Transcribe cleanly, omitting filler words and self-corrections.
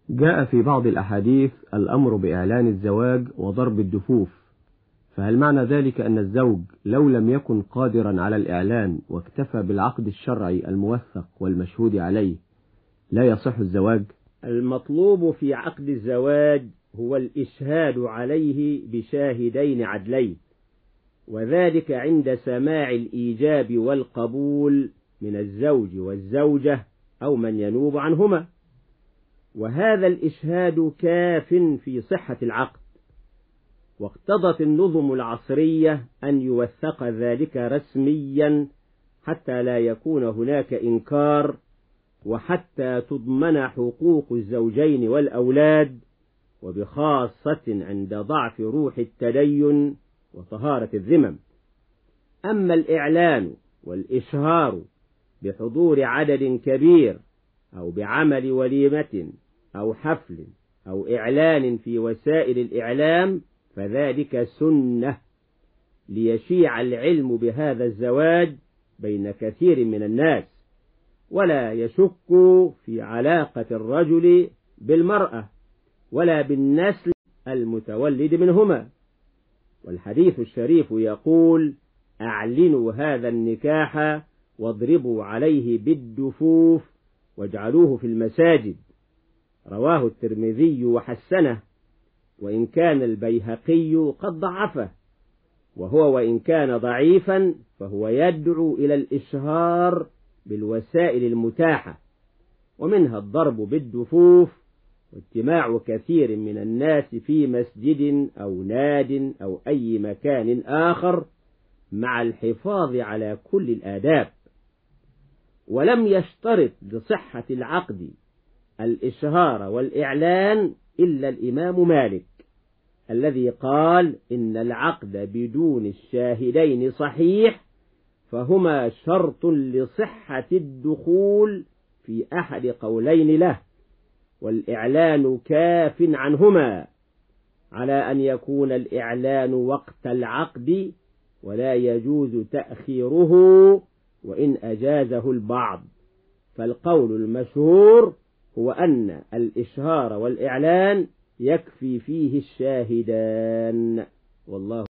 جاء في بعض الأحاديث الأمر بإعلان الزواج وضرب الدفوف، فهل معنى ذلك أن الزوج لو لم يكن قادرا على الإعلان واكتفى بالعقد الشرعي الموثق والمشهود عليه لا يصح الزواج؟ المطلوب في عقد الزواج هو الإشهاد عليه بشاهدين عدلين، وذلك عند سماع الإيجاب والقبول من الزوج والزوجة أو من ينوب عنهما، وهذا الإشهاد كاف في صحة العقد. واقتضت النظم العصرية أن يوثق ذلك رسميا حتى لا يكون هناك إنكار، وحتى تضمن حقوق الزوجين والأولاد، وبخاصة عند ضعف روح التدين وطهارة الذمم. أما الإعلان والإشهار بحضور عدد كبير أو بعمل وليمة أو حفل أو إعلان في وسائل الإعلام فذلك سنة ليشيع العلم بهذا الزواج بين كثير من الناس، ولا يشك في علاقة الرجل بالمرأة ولا بالنسل المتولد منهما. والحديث الشريف يقول: أعلنوا هذا النكاح واضربوا عليه بالدفوف واجعلوه في المساجد. رواه الترمذي وحسنه، وإن كان البيهقي قد ضعفه، وهو وإن كان ضعيفا فهو يدعو إلى الإشهار بالوسائل المتاحة، ومنها الضرب بالدفوف واجتماع كثير من الناس في مسجد أو ناد أو أي مكان آخر مع الحفاظ على كل الآداب. ولم يشترط لصحة العقد الإشهار والإعلان إلا الإمام مالك، الذي قال إن العقد بدون الشاهدين صحيح، فهما شرط لصحة الدخول في أحد قولين له، والإعلان كاف عنهما، على أن يكون الإعلان وقت العقد ولا يجوز تأخيره وإن أجازه البعض. فالقول المشهور هو أن الإشهار والإعلان يكفي فيه الشاهدان، والله